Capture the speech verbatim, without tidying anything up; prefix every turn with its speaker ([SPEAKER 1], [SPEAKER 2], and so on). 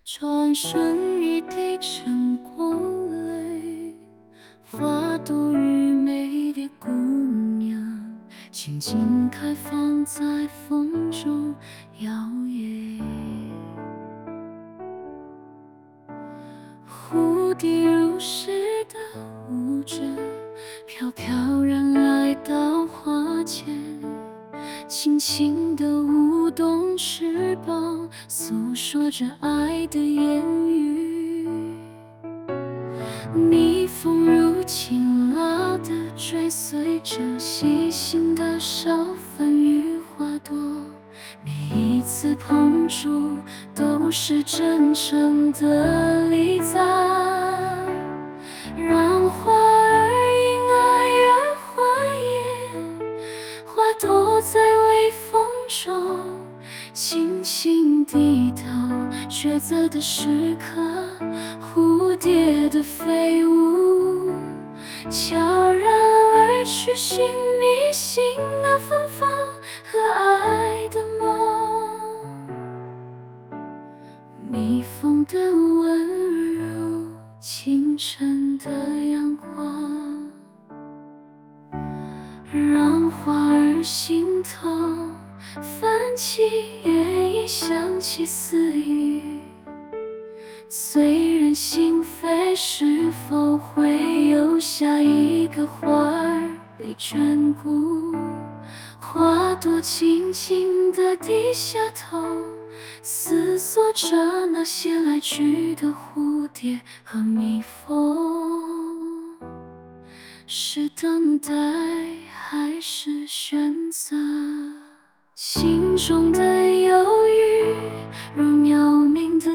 [SPEAKER 1] 转瞬一滴成光泪，花朵与美的姑娘，静静开放在风中摇曳。蝴蝶如诗的舞着，飘飘然来到花间，轻轻地舞动翅膀，诉说着爱的言语。蜜蜂如青蜡地追随着，细心地烧翻于花朵，每一次碰触都是真诚的礼赞，让花儿因爱而欢颜，花朵在微风中轻轻低头，抉择的时刻，蝴蝶的飞舞悄然而去，寻觅新的芬芳和爱的梦。蜜蜂的温柔，清晨的阳光，让花儿心痛，泛起夜莺响起私语。催人心扉，是否会有下一个花儿被眷顾？花朵静静地低下头，思索着那些来去的蝴蝶和蜜蜂，是等待还是选择？心中的犹豫，如渺冥的